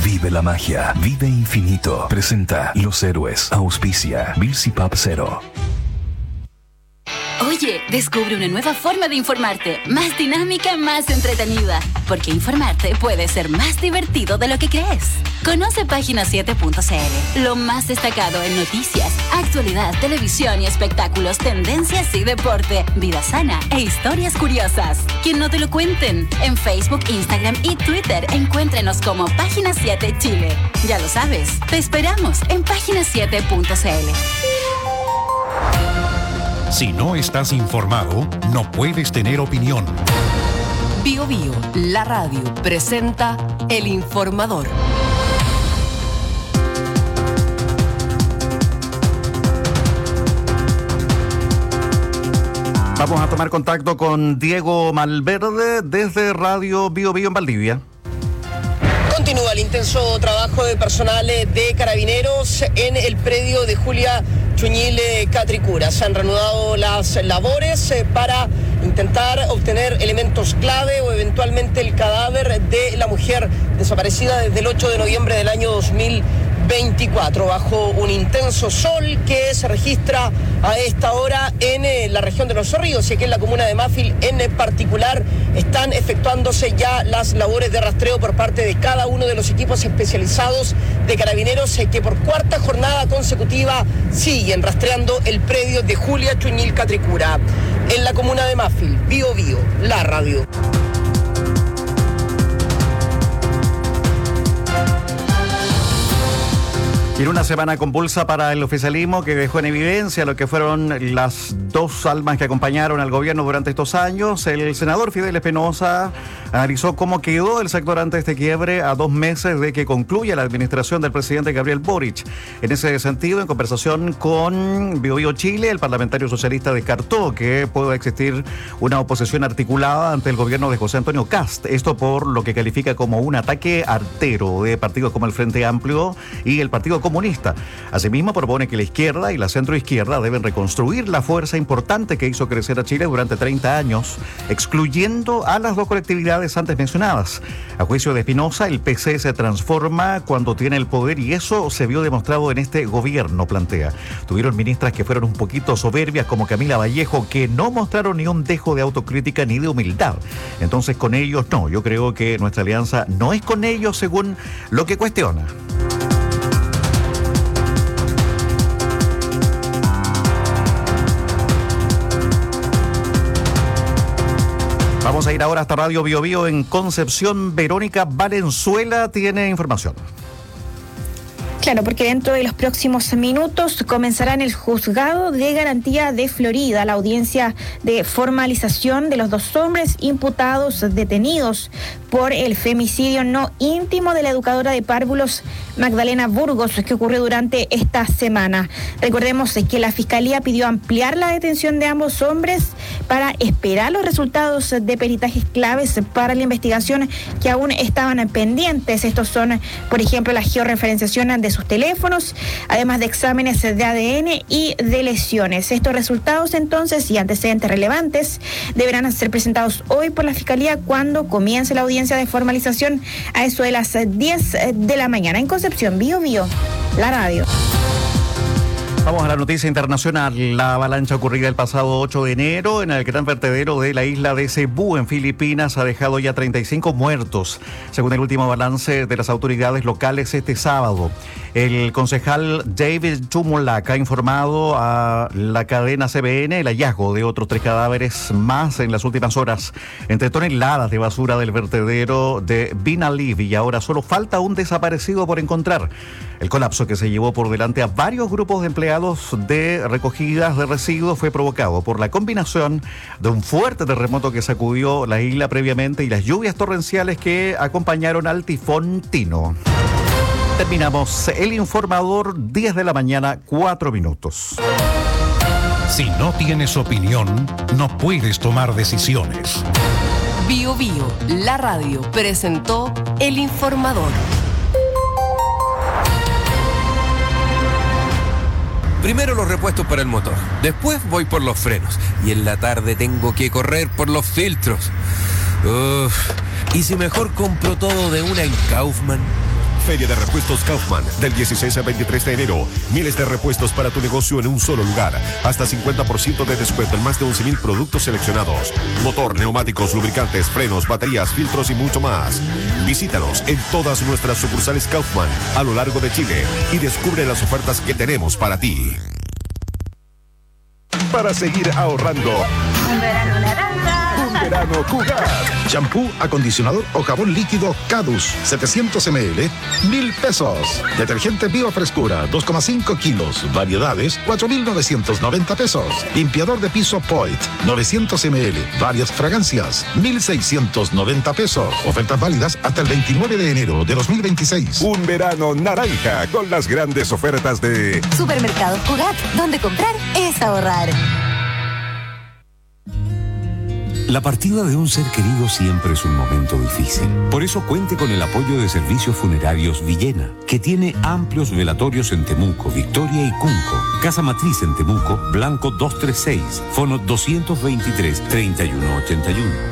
Vive la magia. Vive infinito. Presenta Los Héroes. Auspicia Bilsi Pub Zero. Oye, descubre una nueva forma de informarte, más dinámica, más entretenida, porque informarte puede ser más divertido de lo que crees. Conoce Página7.cl, lo más destacado en noticias, actualidad, televisión y espectáculos, tendencias y deporte, vida sana e historias curiosas. Que no te lo cuenten. En Facebook, Instagram y Twitter encuéntrenos como Página 7 Chile. Ya lo sabes, te esperamos en Página7.cl. Si no estás informado, no puedes tener opinión. Bio Bio, la radio, presenta El Informador. Vamos a tomar contacto con Diego Malverde desde Radio Bio Bio en Valdivia. Continúa el intenso trabajo de personal de Carabineros en el predio de Julia Chuñil Catricura. Se han reanudado las labores para intentar obtener elementos clave o eventualmente el cadáver de la mujer desaparecida desde el 8 de noviembre del año 2024, bajo un intenso sol que se registra a esta hora en la región de Los Ríos, y aquí en la comuna de Mafil en particular están efectuándose ya las labores de rastreo por parte de cada uno de los equipos especializados de Carabineros que por cuarta jornada consecutiva siguen rastreando el predio de Julia Chuñil Catricura. En la comuna de Mafil, Bio Bio, la radio. Y en una semana convulsa para el oficialismo que dejó en evidencia lo que fueron las dos almas que acompañaron al gobierno durante estos años, el senador Fidel Espinosa analizó cómo quedó el sector ante este quiebre a 2 meses de que concluya la administración del presidente Gabriel Boric. En ese sentido, en conversación con Bio Bio Chile, el parlamentario socialista descartó que pueda existir una oposición articulada ante el gobierno de José Antonio Kast. Esto por lo que califica como un ataque artero de partidos como el Frente Amplio y el Partido Comunista. Asimismo, propone que la izquierda y la centroizquierda deben reconstruir la fuerza importante que hizo crecer a Chile durante 30 años, excluyendo a las dos colectividades antes mencionadas. A juicio de Espinosa, el PC se transforma cuando tiene el poder y eso se vio demostrado en este gobierno, plantea. Tuvieron ministras que fueron un poquito soberbias como Camila Vallejo, que no mostraron ni un dejo de autocrítica ni de humildad. Entonces con ellos no, yo creo que nuestra alianza no es con ellos según lo que cuestiona. Vamos a ir ahora hasta Radio Bio Bio en Concepción. Verónica Valenzuela tiene información. Claro, porque dentro de los próximos minutos comenzará en el Juzgado de Garantía de Florida la audiencia de formalización de los 2 hombres imputados detenidos por el femicidio no íntimo de la educadora de párvulos Magdalena Burgos, que ocurrió durante esta semana. Recordemos que la Fiscalía pidió ampliar la detención de ambos hombres para esperar los resultados de peritajes claves para la investigación que aún estaban pendientes. Estos son, por ejemplo, la georreferenciación de sus teléfonos, además de exámenes de ADN y de lesiones. Estos resultados entonces y antecedentes relevantes deberán ser presentados hoy por la Fiscalía cuando comience la audiencia de formalización a eso de las 10 de la mañana. En Concepción, Bio Bio, la radio. Vamos a la noticia internacional. La avalancha ocurrida el pasado 8 de enero en el gran vertedero de la isla de Cebú, en Filipinas, ha dejado ya 35 muertos, según el último balance de las autoridades locales este sábado. El concejal David Tumulak ha informado a la cadena CBN el hallazgo de otros 3 cadáveres más en las últimas horas, entre toneladas de basura del vertedero de Binalib, y ahora solo falta un desaparecido por encontrar. El colapso, que se llevó por delante a varios grupos de empleados de recogidas de residuos, fue provocado por la combinación de un fuerte terremoto que sacudió la isla previamente y las lluvias torrenciales que acompañaron al tifón Tino. Terminamos el informador, 10 de la mañana, 4 minutos. Si no tienes opinión, no puedes tomar decisiones. Bio Bio, la radio, presentó El Informador. Primero los repuestos para el motor, después voy por los frenos y en la tarde tengo que correr por los filtros. ¿Y si mejor compro todo de una en Kaufman? Feria de Repuestos Kaufman, del 16 al 23 de enero. Miles de repuestos para tu negocio en un solo lugar. Hasta 50% de descuento en más de 11,000 productos seleccionados. Motor, neumáticos, lubricantes, frenos, baterías, filtros y mucho más. Visítanos en todas nuestras sucursales Kaufman a lo largo de Chile y descubre las ofertas que tenemos para ti. Para seguir ahorrando. Un verano naranja. Un verano Cugat. Shampoo, acondicionador o jabón líquido Cadus, 700 ml, 1,000 pesos. Detergente Biofrescura, 2,5 kilos. Variedades, 4,990 pesos. Limpiador de piso Poit, 900 ml. Varias fragancias, 1,690 pesos. Ofertas válidas hasta el 29 de enero de 2026. Un verano naranja con las grandes ofertas de Supermercados Cugat, donde comprar es ahorrar. La partida de un ser querido siempre es un momento difícil. Por eso cuente con el apoyo de Servicios Funerarios Villena, que tiene amplios velatorios en Temuco, Victoria y Cunco. Casa Matriz en Temuco, Blanco 236, fono 223-3181.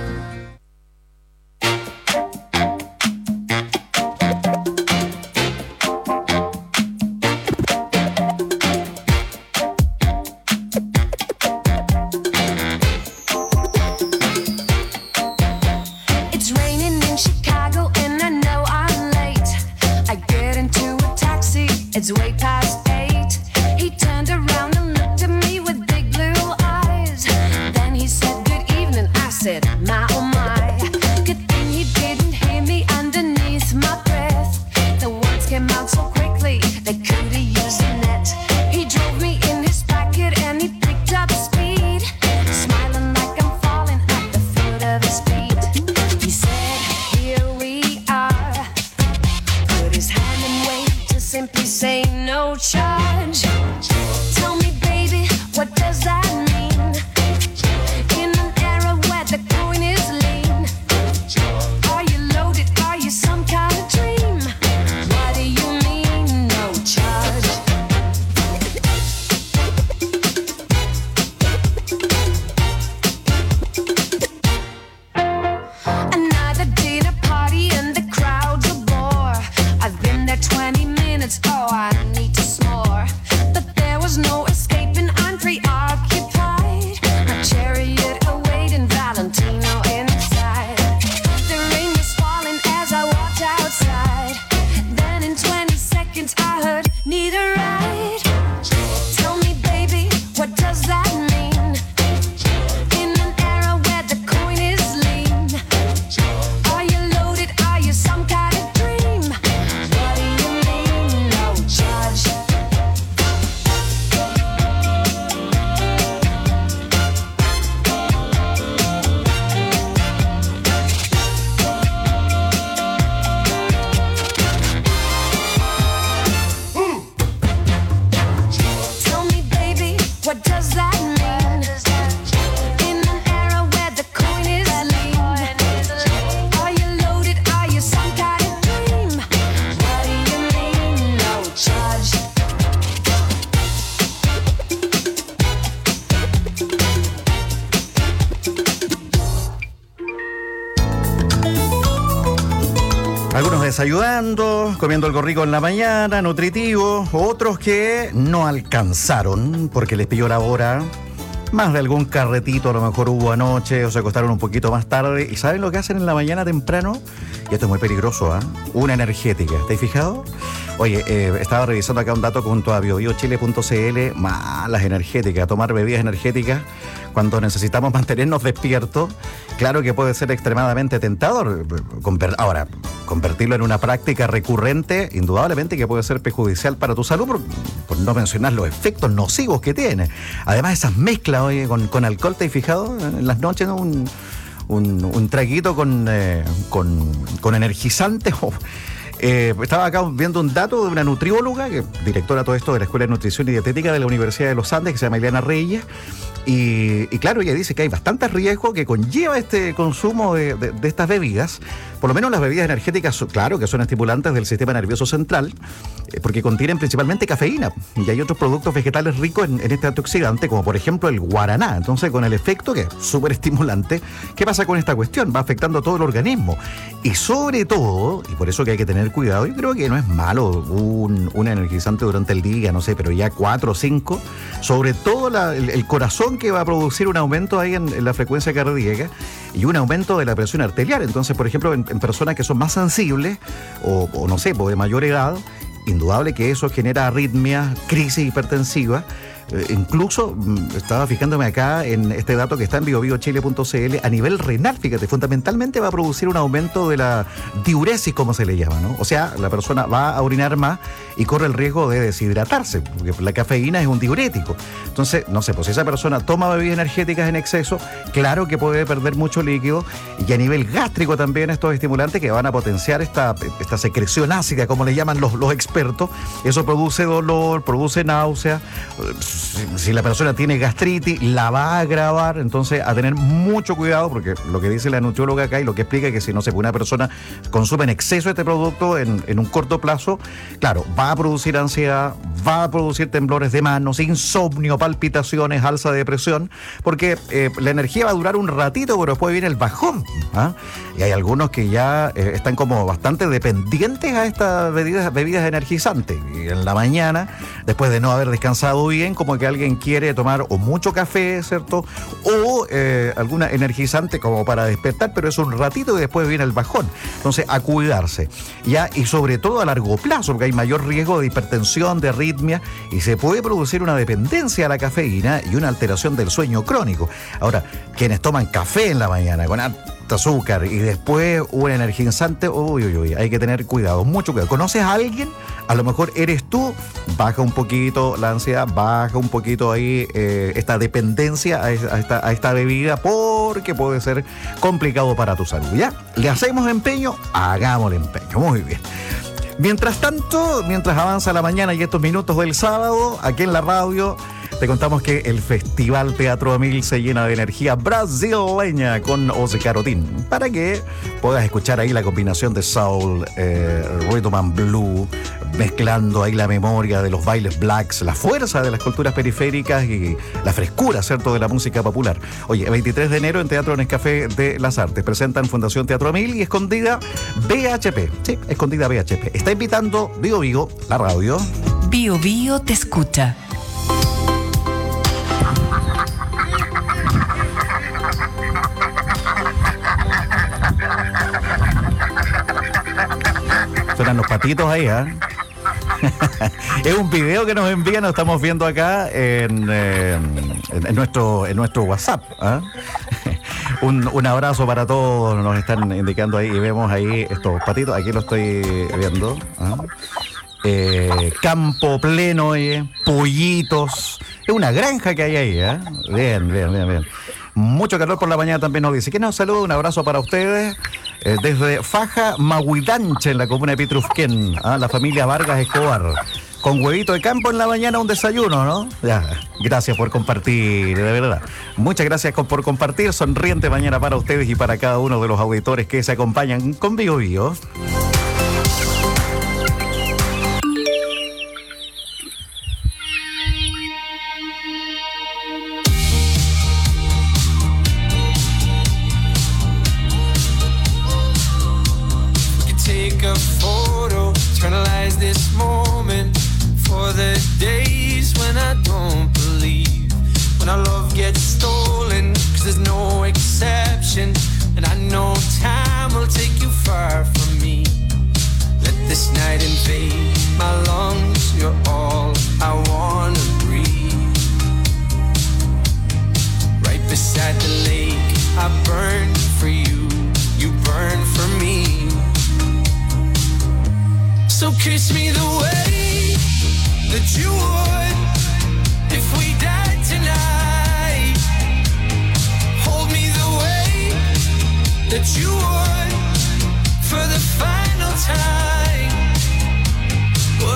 It's way past 8. He turned around and looked at me with big blue eyes. Then he said, good evening. I said, my oh my. Good thing he didn't hear me underneath my breath. The words came out so quickly, they could have used a net. He drove me in his pocket and he picked up speed, smiling like I'm falling at the foot of his feet. He said, here we are. Put his hand and waved to simply say no charge. Tell me, baby, what does that mean? In an era where the coin is lean, are you loaded? Are you some kind of dream? What do you mean, no charge? Another dinner party and the crowd's a bore. I've been there 20 minutes, oh, I need to s'more. But there was no escaping, I'm preoccupied. My chariot awaiting Valentino inside. The rain was falling as I walked outside. Then in 20 seconds I heard, need a ride. Tell me, baby, what does that mean? In an era where the coin is lean, are you loaded? Are you some kind of dream? What do you mean, no charge? Tell me, baby, what does that mean? In an era where the coin is lean, are you loaded? Are you some kind of dream? What do you mean, no charge? Algunos desayunando, comiendo algo rico en la mañana, nutritivo. Otros que no alcanzaron porque les pilló la hora. Más de algún carretito a lo mejor hubo anoche o se acostaron un poquito más tarde. ¿Y saben lo que hacen en la mañana temprano? Y esto es muy peligroso, ¿ah? Una energética. ¿Te has fijado? Oye, estaba revisando acá un dato junto a biobiochile.cl. Malas energéticas, tomar bebidas energéticas cuando necesitamos mantenernos despiertos. Claro que puede ser extremadamente tentador. Ahora, convertirlo en una práctica recurrente, indudablemente que puede ser perjudicial para tu salud, por no mencionar los efectos nocivos que tiene. Además, esas mezclas, oye, con alcohol, ¿te has fijado? En las noches, ¿no? Un traguito con energizantes. Estaba acá viendo un dato de una nutrióloga, que directora todo esto de la Escuela de Nutrición y Dietética de la Universidad de los Andes, que se llama Ileana Reyes, Y claro, ella dice que hay bastante riesgo que conlleva este consumo de estas bebidas. Por lo menos las bebidas energéticas, claro, que son estimulantes del sistema nervioso central, porque contienen principalmente cafeína. Y hay otros productos vegetales ricos en este antioxidante, como por ejemplo el guaraná. Entonces, con el efecto que es súper estimulante, ¿qué pasa con esta cuestión? Va afectando a todo el organismo. Y sobre todo, y por eso que hay que tener cuidado, yo creo que no es malo un energizante durante el día, no sé, pero ya 4 o 5, sobre todo el corazón, que va a producir un aumento ahí en la frecuencia cardíaca y un aumento de la presión arterial. Entonces, por ejemplo, en personas que son más sensibles o no sé, de mayor edad, indudable que eso genera arritmias, crisis hipertensivas. Incluso estaba fijándome acá en este dato que está en biobiochile.cl, a nivel renal, fíjate, fundamentalmente va a producir un aumento de la diuresis, como se le llama, ¿no? O sea, la persona va a orinar más y corre el riesgo de deshidratarse, porque la cafeína es un diurético. Entonces, no sé, pues si esa persona toma bebidas energéticas en exceso, claro que puede perder mucho líquido, y a nivel gástrico también estos estimulantes que van a potenciar esta secreción ácida, como le llaman los expertos. Eso produce dolor, produce náusea. Si la persona tiene gastritis, la va a agravar. Entonces, a tener mucho cuidado, porque lo que dice la nutrióloga acá y lo que explica es que si no sé, una persona consume en exceso este producto en un corto plazo, claro, va a producir ansiedad, va a producir temblores de manos, insomnio, palpitaciones, alza de presión, porque la energía va a durar un ratito, pero después viene el bajón, ¿ah? Y hay algunos que ya están como bastante dependientes a estas bebidas energizantes. Y en la mañana, después de no haber descansado bien, como que alguien quiere tomar o mucho café, ¿cierto? O alguna energizante como para despertar, pero es un ratito y después viene el bajón. Entonces, a cuidarse. Ya, y sobre todo a largo plazo, porque hay mayor riesgo de hipertensión, de arritmia, y se puede producir una dependencia a la cafeína y una alteración del sueño crónico. Ahora, quienes toman café en la mañana con azúcar y después un energizante, uy, hay que tener cuidado, mucho cuidado. ¿Conoces a alguien? A lo mejor eres tú. Baja un poquito la ansiedad, baja un poquito ahí esta dependencia a esta bebida, porque puede ser complicado para tu salud. ¿Ya? ¿Le hacemos empeño? Hagámosle empeño. Muy bien. Mientras tanto, mientras avanza la mañana y estos minutos del sábado, aquí en la radio, te contamos que el Festival Teatro Amil se llena de energía brasileña con Oscar Otín, para que puedas escuchar ahí la combinación de soul, rhythm and blues, mezclando ahí la memoria de los bailes blacks, la fuerza de las culturas periféricas y la frescura, ¿cierto?, de la música popular. Oye, 23 de enero en Teatro Nescafé de las Artes presentan Fundación Teatro Amil y Escondida BHP. Sí, Escondida BHP. Está invitando Bio Bio, la radio. Bio Bio te escucha. Suenan los patitos ahí, ¿eh? Es un video que nos envían, nos estamos viendo acá en nuestro WhatsApp, ¿eh? Un abrazo para todos, nos están indicando ahí y vemos ahí estos patitos, aquí lo estoy viendo, ¿eh? Campo pleno, pollitos, es una granja que hay ahí, ¿eh? Bien. Mucho calor por la mañana también nos dice. Que nos saluda, un abrazo para ustedes desde Faja Mahuidanche, en la comuna de Pitrufquén, la familia Vargas Escobar. Con huevito de campo en la mañana, un desayuno, ¿no? Ya, gracias por compartir, de verdad. Muchas gracias por compartir. Sonriente mañana para ustedes y para cada uno de los auditores que se acompañan con Bio Bio.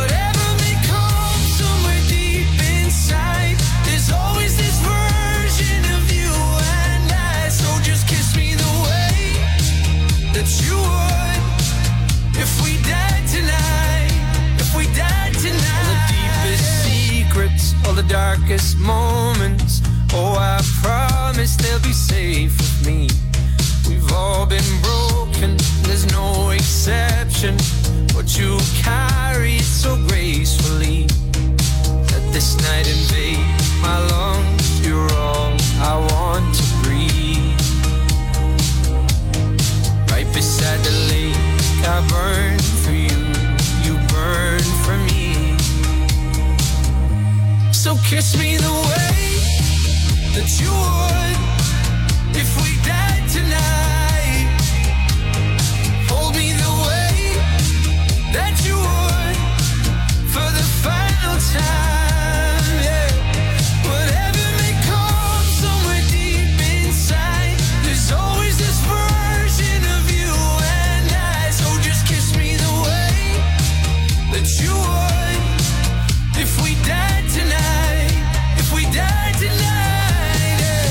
Version endless moments. Oh, I promise they'll be safe with me. We've all been broken, there's no exception, but you carry it so gracefully. Let this night invade my lungs, you're all I want to breathe. Right beside the lake, I burn for you, you burn for me. So kiss me the way that you would if we died tonight. Hold me the way that you would for the final time, yeah. Whatever may come somewhere deep inside, there's always this version of you and I. So just kiss me the way that you would if we died tonight, if we died tonight, yeah.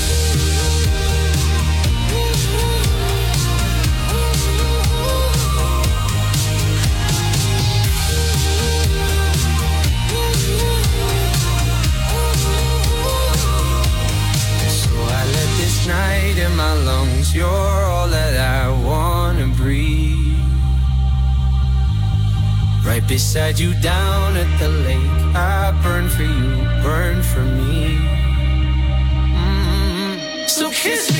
So I let this night in my lungs, you're all that I wanna breathe. Right beside you down at the lake, I burn for you, burn for me. So kiss me